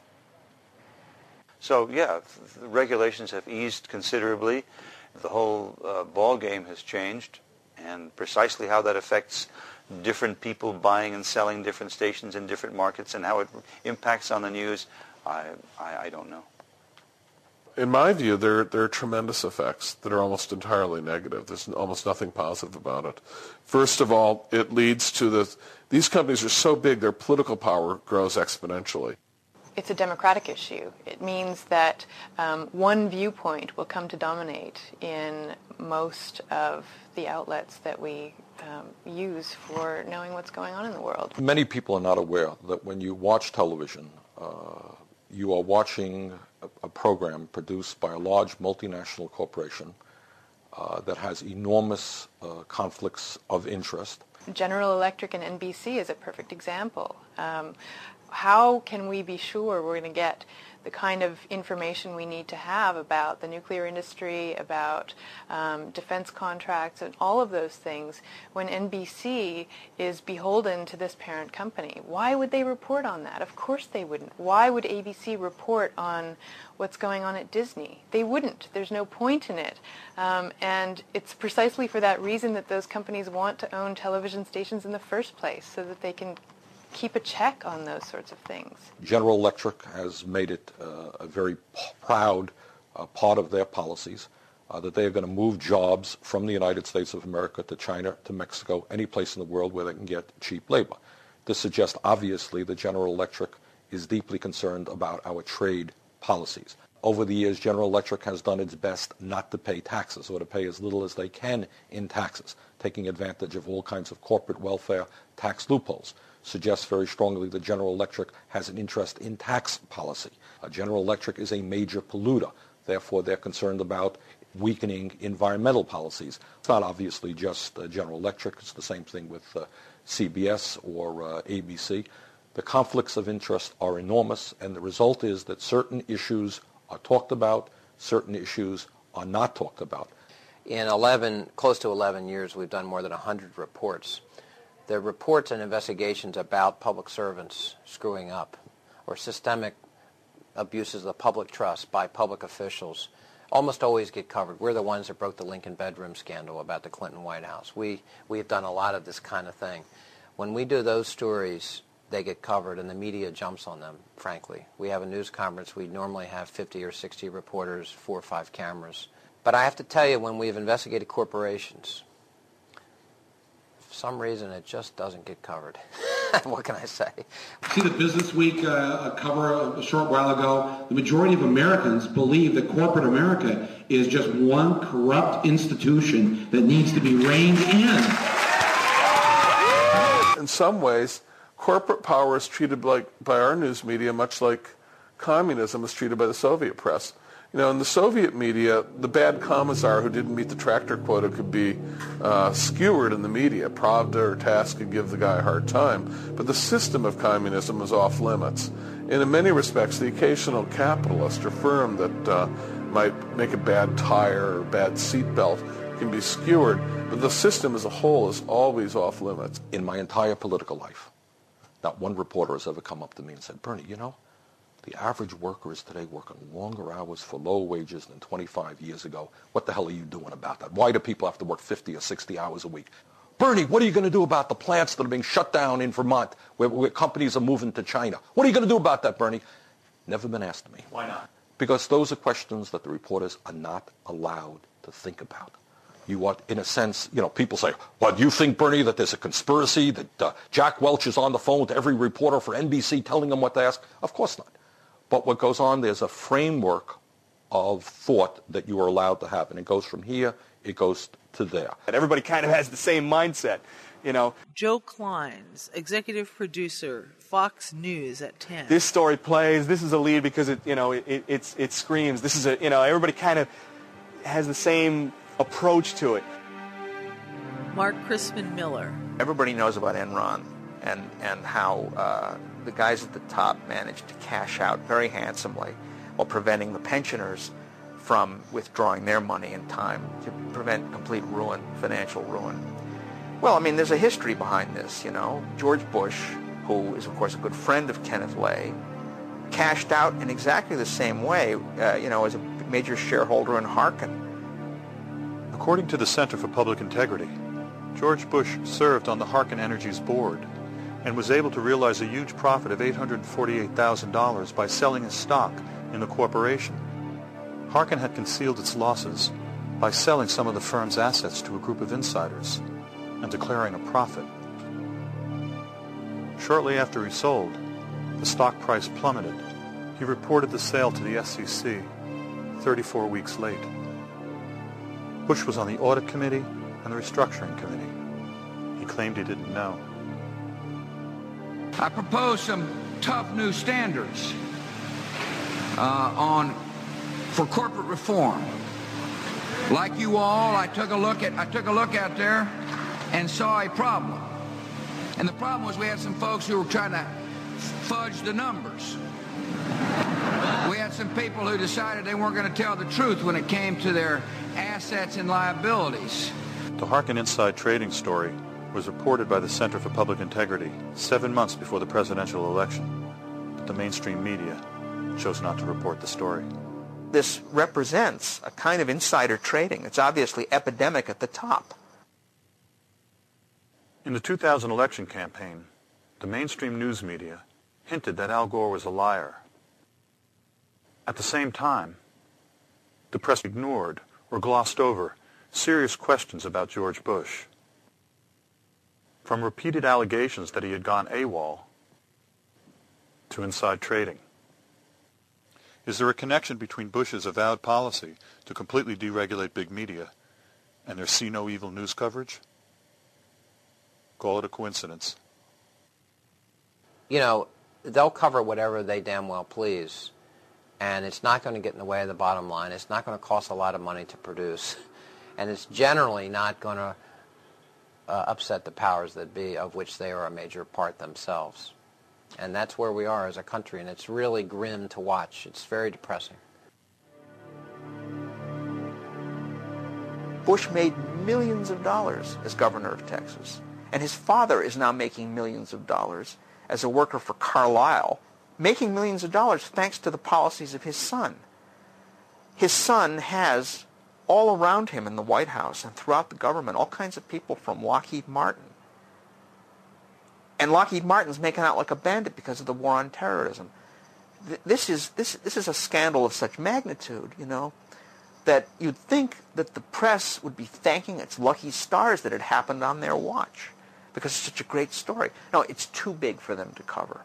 So, yeah, the regulations have eased considerably. The whole ball game has changed, and precisely how that affects different people buying and selling different stations in different markets and how it impacts on the news, I don't know. In my view, there are tremendous effects that are almost entirely negative. There's almost nothing positive about it. First of all, it leads to these companies are so big, their political power grows exponentially. It's a democratic issue. It means that one viewpoint will come to dominate in most of the outlets that we use for knowing what's going on in the world. Many people are not aware that when you watch television, you are watching a program produced by a large multinational corporation that has enormous conflicts of interest. General Electric and NBC is a perfect example. How can we be sure we're going to get the kind of information we need to have about the nuclear industry, about defense contracts, and all of those things when NBC is beholden to this parent company? Why would they report on that? Of course they wouldn't. Why would ABC report on what's going on at Disney? They wouldn't. There's no point in it. And it's precisely for that reason that those companies want to own television stations in the first place, so that they can keep a check on those sorts of things. General Electric has made it a very proud part of their policies that they are going to move jobs from the United States of America to China, to Mexico, any place in the world where they can get cheap labor. This suggests, obviously, that General Electric is deeply concerned about our trade policies. Over the years, General Electric has done its best not to pay taxes, or to pay as little as they can in taxes, taking advantage of all kinds of corporate welfare tax loopholes. Suggests very strongly that General Electric has an interest in tax policy. General Electric is a major polluter. Therefore, they're concerned about weakening environmental policies. It's not obviously just General Electric. It's the same thing with CBS or ABC. The conflicts of interest are enormous, and the result is that certain issues are talked about, certain issues are not talked about. In close to 11 years, we've done more than 100 reports. They're reports and investigations about public servants screwing up, or systemic abuses of the public trust by public officials. Almost always get covered. We're the ones that broke the Lincoln bedroom scandal about the Clinton White House. We have done a lot of this kind of thing. When we do those stories, they get covered, and the media jumps on them, frankly. We have a news conference. We normally have 50 or 60 reporters, 4 or 5 cameras. But I have to tell you, when we've investigated corporations, for some reason it just doesn't get covered. What can I say? See the Business Week cover a short while ago. The majority of Americans believe that corporate America is just one corrupt institution that needs to be reined in. In some ways, corporate power is treated by our news media much like communism was treated by the Soviet press. You know, in the Soviet media, the bad commissar who didn't meet the tractor quota could be skewered in the media. Pravda or TASS could give the guy a hard time. But the system of communism was off limits. And in many respects, the occasional capitalist or firm that might make a bad tire or a bad seatbelt can be skewered. But the system as a whole is always off limits. In my entire political life, not one reporter has ever come up to me and said, Bernie, you know, the average worker is today working longer hours for low wages than 25 years ago. What the hell are you doing about that? Why do people have to work 50 or 60 hours a week? Bernie, what are you going to do about the plants that are being shut down in Vermont where companies are moving to China? What are you going to do about that, Bernie? Never been asked me. Why not? Because those are questions that the reporters are not allowed to think about. You are, in a sense, you know, people say, well, do you think, Bernie, that there's a conspiracy, that Jack Welch is on the phone with every reporter for NBC telling them what to ask? Of course not. But what goes on, there's a framework of thought that you are allowed to have. And it goes from here, it goes to there. And everybody kind of has the same mindset, you know. Joe Kleins, executive producer, Fox News at 10. This story plays, this is a lead because it screams. This is everybody kind of has the same approach to it. Mark Crispin Miller. Everybody knows about Enron and how the guys at the top managed to cash out very handsomely while preventing the pensioners from withdrawing their money in time to prevent complete ruin, financial ruin. Well, I mean, there's a history behind this, you know. George Bush, who is, of course, a good friend of Kenneth Lay, cashed out in exactly the same way, as a major shareholder in Harkin. According to the Center for Public Integrity, George Bush served on the Harkin Energy's board and was able to realize a huge profit of $848,000 by selling his stock in the corporation. Harkin had concealed its losses by selling some of the firm's assets to a group of insiders and declaring a profit. Shortly after he sold, the stock price plummeted. He reported the sale to the SEC 34 weeks late. Bush was on the Audit Committee and the Restructuring Committee. He claimed he didn't know. I propose some tough new standards on for corporate reform. Like you all, I took a look out there and saw a problem. And the problem was we had some folks who were trying to fudge the numbers. We had some people who decided they weren't going to tell the truth when it came to their assets and liabilities. The Harkin inside trading story was reported by the Center for Public Integrity 7 months before the presidential election, but the mainstream media chose not to report the story. This represents a kind of insider trading. It's obviously epidemic at the top. In the 2000 election campaign, the mainstream news media hinted that Al Gore was a liar. At the same time, the press ignored or glossed over serious questions about George Bush. From repeated allegations that he had gone AWOL to inside trading. Is there a connection between Bush's avowed policy to completely deregulate big media and their see no evil news coverage? Call it a coincidence. You know, they'll cover whatever they damn well please, and it's not going to get in the way of the bottom line. It's not going to cost a lot of money to produce, and it's generally not going to upset the powers that be, of which they are a major part themselves. And that's where we are as a country, and it's really grim to watch. It's very depressing. Bush made millions of dollars as governor of Texas, and his father is now making millions of dollars as a worker for Carlyle, making millions of dollars thanks to the policies of his son. His son has all around him in the White House and throughout the government all kinds of people from Lockheed Martin. And Lockheed Martin's making out like a bandit because of the war on terrorism. This is a scandal of such magnitude, you know, that you'd think that the press would be thanking its lucky stars that it happened on their watch because it's such a great story. No, it's too big for them to cover.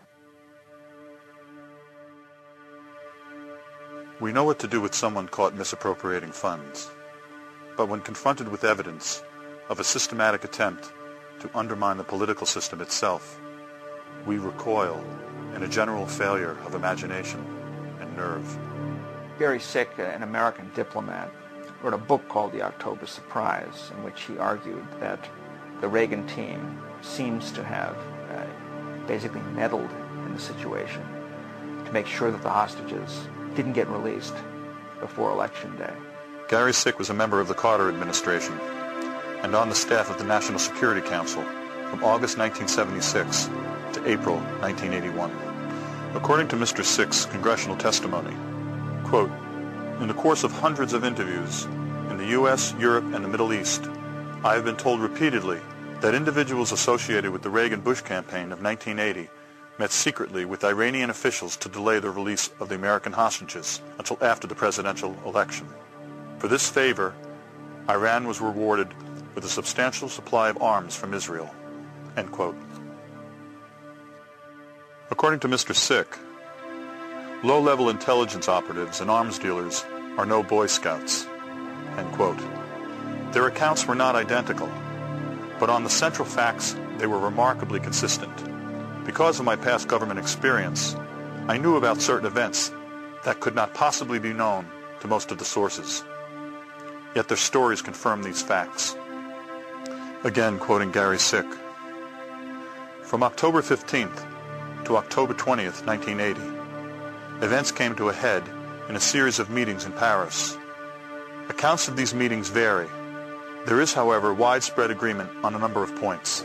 We know what to do with someone caught misappropriating funds, but when confronted with evidence of a systematic attempt to undermine the political system itself, we recoil in a general failure of imagination and nerve. Gary Sick, an American diplomat, wrote a book called The October Surprise, in which he argued that the Reagan team seems to have basically meddled in the situation to make sure that the hostages didn't get released before Election Day. Gary Sick was a member of the Carter administration and on the staff of the National Security Council from August 1976 to April 1981. According to Mr. Sick's congressional testimony, quote, in the course of hundreds of interviews in the U.S., Europe, and the Middle East, I have been told repeatedly that individuals associated with the Reagan-Bush campaign of 1980 met secretly with Iranian officials to delay the release of the American hostages until after the presidential election. For this favor, Iran was rewarded with a substantial supply of arms from Israel, end quote. According to Mr. Sick, low-level intelligence operatives and arms dealers are no Boy Scouts, end quote. Their accounts were not identical, but on the central facts, they were remarkably consistent. Because of my past government experience, I knew about certain events that could not possibly be known to most of the sources. Yet their stories confirm these facts. Again, quoting Gary Sick, from October 15th to October 20th, 1980, events came to a head in a series of meetings in Paris. Accounts of these meetings vary. There is, however, widespread agreement on a number of points.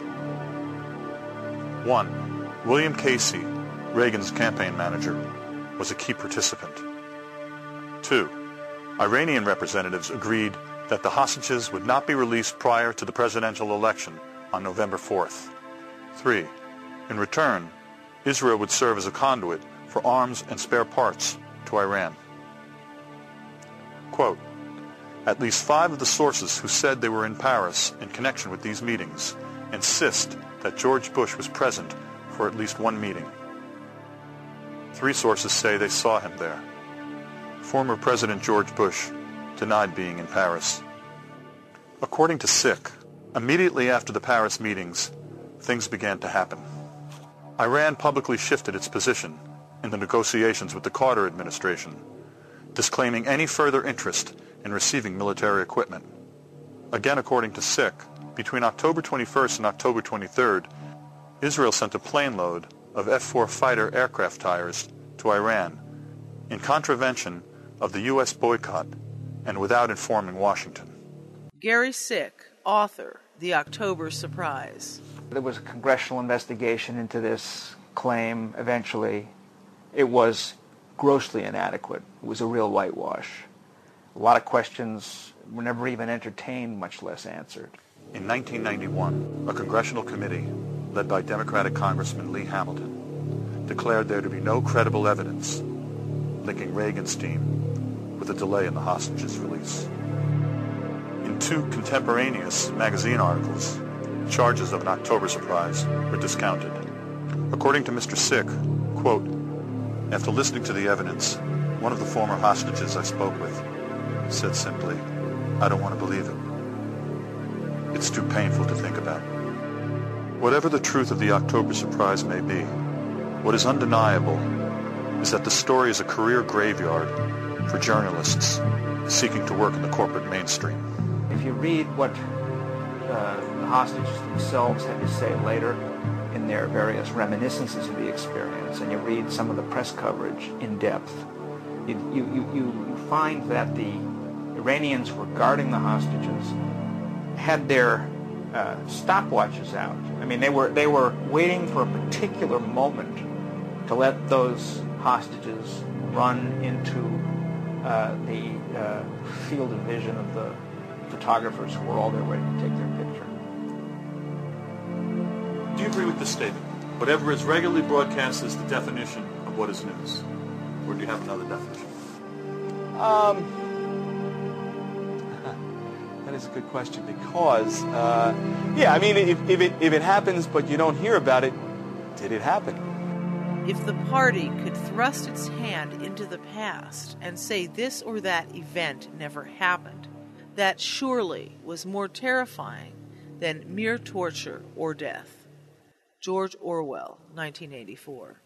1. William Casey, Reagan's campaign manager, was a key participant. 2. Iranian representatives agreed that the hostages would not be released prior to the presidential election on November 4th. 3. In return, Israel would serve as a conduit for arms and spare parts to Iran. Quote, at least 5 of the sources who said they were in Paris in connection with these meetings insist that George Bush was present for at least one meeting. 3 sources say they saw him there. Former President George Bush denied being in Paris. According to Sick, immediately after the Paris meetings, things began to happen. Iran publicly shifted its position in the negotiations with the Carter administration disclaiming any further interest in receiving military equipment. Again, according to SIC, between October 21st and October 23rd, Israel sent a plane load of F-4 fighter aircraft tires to Iran in contravention of the U.S. boycott and without informing Washington. Gary Sick, author, The October Surprise. There was a congressional investigation into this claim eventually. It was grossly inadequate. It was a real whitewash. A lot of questions were never even entertained, much less answered. In 1991, a congressional committee led by Democratic Congressman Lee Hamilton declared there to be no credible evidence linking Reagan's team with a delay in the hostages' release. In two contemporaneous magazine articles, charges of an October surprise were discounted. According to Mr. Sick, quote, after listening to the evidence, one of the former hostages I spoke with said simply, I don't want to believe it. It's too painful to think about. Whatever the truth of the October surprise may be, what is undeniable is that the story is a career graveyard for journalists seeking to work in the corporate mainstream. If you read what the hostages themselves had to say later in their various reminiscences of the experience, and you read some of the press coverage in depth, you find that the Iranians who were guarding the hostages had their stopwatches out. I mean, they were waiting for a particular moment to let those hostages run into the field of vision of the photographers who were all there ready to take their picture. Do you agree with this statement? Whatever is regularly broadcast is the definition of what is news. Or do you have another definition? That is a good question because, I mean, if it happens but you don't hear about it, did it happen? If the party could thrust its hand into the past and say this or that event never happened, that surely was more terrifying than mere torture or death. George Orwell, 1984.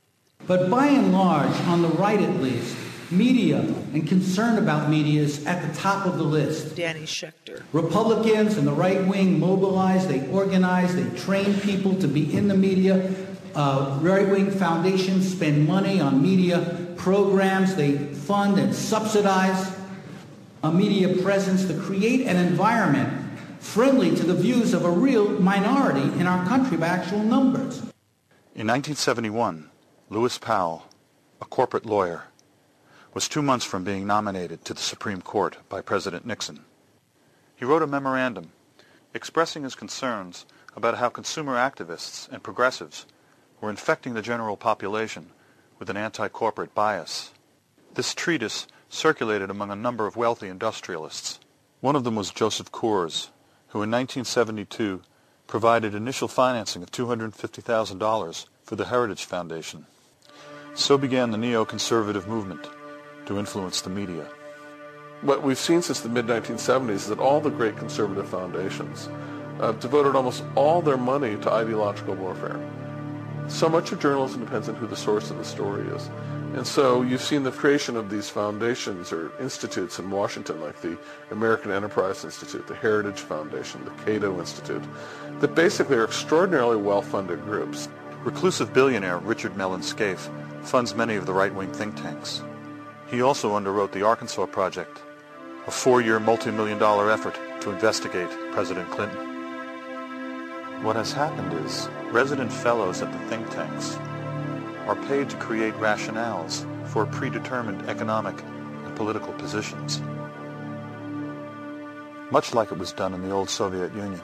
But by and large, on the right at least, media and concern about media is at the top of the list. Danny Schechter. Republicans and the right wing mobilize, they organize, they train people to be in the media. Right-wing foundations spend money on media programs. They fund and subsidize a media presence to create an environment friendly to the views of a real minority in our country by actual numbers. In 1971, Lewis Powell, a corporate lawyer, was 2 months from being nominated to the Supreme Court by President Nixon. He wrote a memorandum expressing his concerns about how consumer activists and progressives were infecting the general population with an anti-corporate bias. This treatise circulated among a number of wealthy industrialists. One of them was Joseph Coors, who in 1972 provided initial financing of $250,000 for the Heritage Foundation. So began the neoconservative movement to influence the media. What we've seen since the mid-1970s is that all the great conservative foundations devoted almost all their money to ideological warfare. So much of journalism depends on who the source of the story is. And so you've seen the creation of these foundations or institutes in Washington, like the American Enterprise Institute, the Heritage Foundation, the Cato Institute, that basically are extraordinarily well-funded groups. Reclusive billionaire Richard Mellon Scaife funds many of the right-wing think tanks. He also underwrote the Arkansas Project, a 4-year multi-million-dollar effort to investigate President Clinton. What has happened is resident fellows at the think tanks are paid to create rationales for predetermined economic and political positions, much like it was done in the old Soviet Union.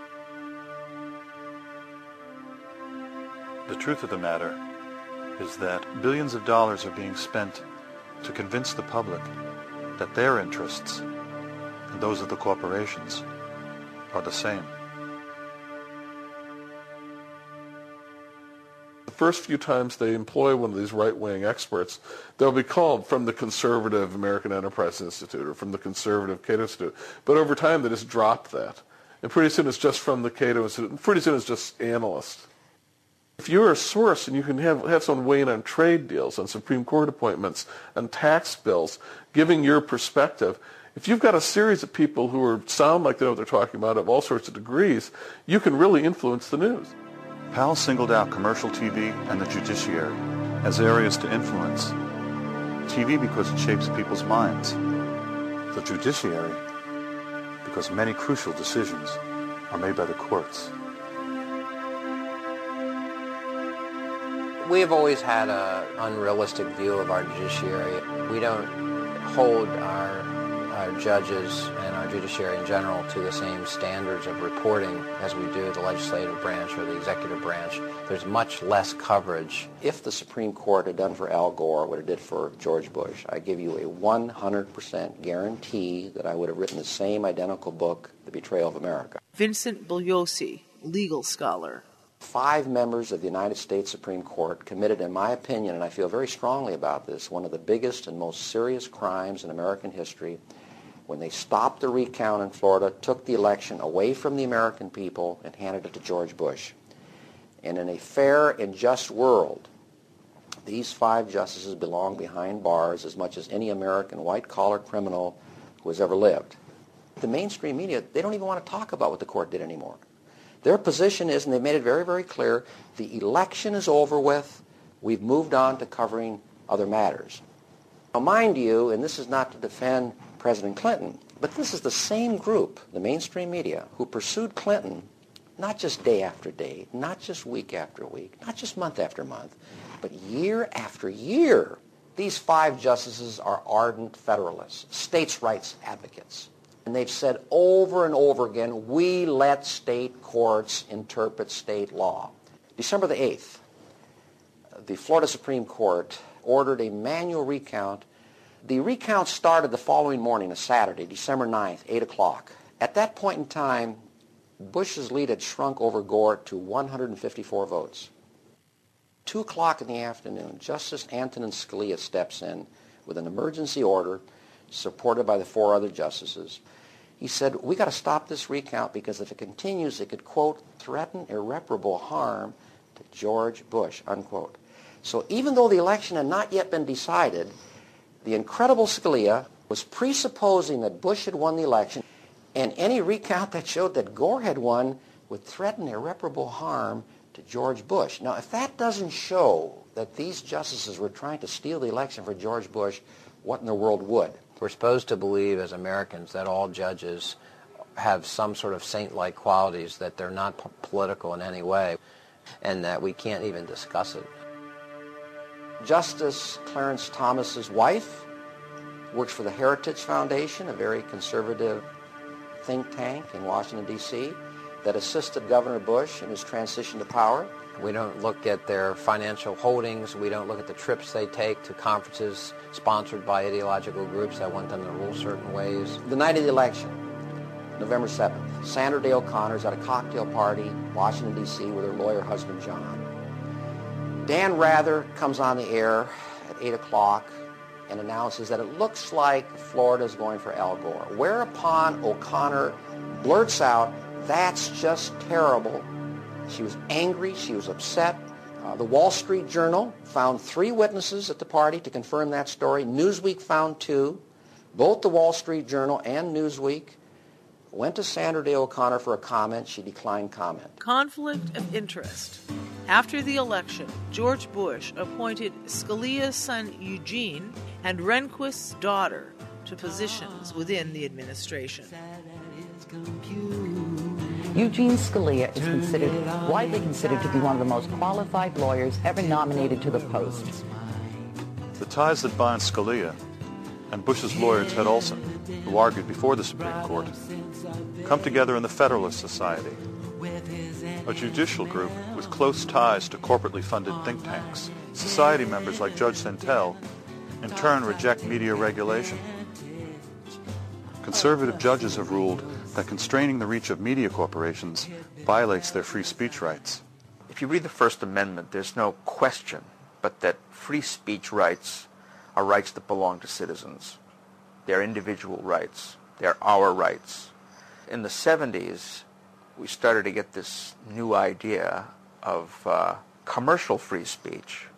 The truth of the matter is that billions of dollars are being spent to convince the public that their interests and those of the corporations are the same. The first few times they employ one of these right-wing experts, they'll be called from the conservative American Enterprise Institute or from the conservative Cato Institute. But over time, they just drop that. And pretty soon it's just from the Cato Institute, and pretty soon it's just analysts. If you're a source and you can have someone weigh in on trade deals, on Supreme Court appointments, on tax bills, giving your perspective, if you've got a series of people who sound like they know what they're talking about of all sorts of degrees, you can really influence the news. Powell singled out commercial TV and the judiciary as areas to influence. TV because it shapes people's minds. The judiciary because many crucial decisions are made by the courts. We have always had an unrealistic view of our judiciary. We don't hold our judges and our judiciary in general to the same standards of reporting as we do the legislative branch or the executive branch. There's much less coverage. If the Supreme Court had done for Al Gore what it did for George Bush, I give you a 100% guarantee that I would have written the same identical book, The Betrayal of America. Vincent Bugliosi, legal scholar. 5 members of the United States Supreme Court committed, in my opinion, and I feel very strongly about this, one of the biggest and most serious crimes in American history when they stopped the recount in Florida, took the election away from the American people, and handed it to George Bush. And in a fair and just world, these 5 justices belong behind bars as much as any American white-collar criminal who has ever lived. The mainstream media, they don't even want to talk about what the court did anymore. Their position is, and they've made it very, very clear, the election is over with. We've moved on to covering other matters. Now, mind you, and this is not to defend President Clinton, but this is the same group, the mainstream media, who pursued Clinton not just day after day, not just week after week, not just month after month, but year after year. These 5 justices are ardent Federalists, states' rights advocates. And they've said over and over again, we let state courts interpret state law. December the 8th, the Florida Supreme Court ordered a manual recount. The recount started the following morning, a Saturday, December 9th, 8 o'clock. At that point in time, Bush's lead had shrunk over Gore to 154 votes. 2 o'clock in the afternoon, Justice Antonin Scalia steps in with an emergency order supported by the 4 other justices. He said, we got to stop this recount because if it continues, it could, quote, threaten irreparable harm to George Bush, unquote. So even though the election had not yet been decided, the incredible Scalia was presupposing that Bush had won the election, and any recount that showed that Gore had won would threaten irreparable harm to George Bush. Now, if that doesn't show that these justices were trying to steal the election for George Bush, what in the world would? We're supposed to believe as Americans that all judges have some sort of saint-like qualities, that they're not political in any way, and that we can't even discuss it. Justice Clarence Thomas's wife works for the Heritage Foundation, a very conservative think tank in Washington, D.C., that assisted Governor Bush in his transition to power. We don't look at their financial holdings. We don't look at the trips they take to conferences sponsored by ideological groups that want them to rule certain ways. The night of the election, November 7th, Sandra Day O'Connor's at a cocktail party in Washington, D.C. with her lawyer husband, John. Dan Rather comes on the air at 8 o'clock and announces that it looks like Florida's going for Al Gore, whereupon O'Connor blurts out, "That's just terrible." She was angry. She was upset. The Wall Street Journal found 3 witnesses at the party to confirm that story. Newsweek found 2. Both the Wall Street Journal and Newsweek went to Sandra Day O'Connor for a comment. She declined comment. Conflict of interest. After the election, George Bush appointed Scalia's son Eugene and Rehnquist's daughter to positions within the administration. Eugene Scalia is widely considered to be one of the most qualified lawyers ever nominated to the post. The ties that bind Scalia and Bush's lawyer Ted Olson, who argued before the Supreme Court, come together in the Federalist Society, a judicial group with close ties to corporately funded think tanks. Society members like Judge Santel, in turn, reject media regulation. Conservative judges have ruled that constraining the reach of media corporations violates their free speech rights. If you read the First Amendment, there's no question but that free speech rights are rights that belong to citizens. They're individual rights. They're our rights. In the 70s, we started to get this new idea of commercial free speech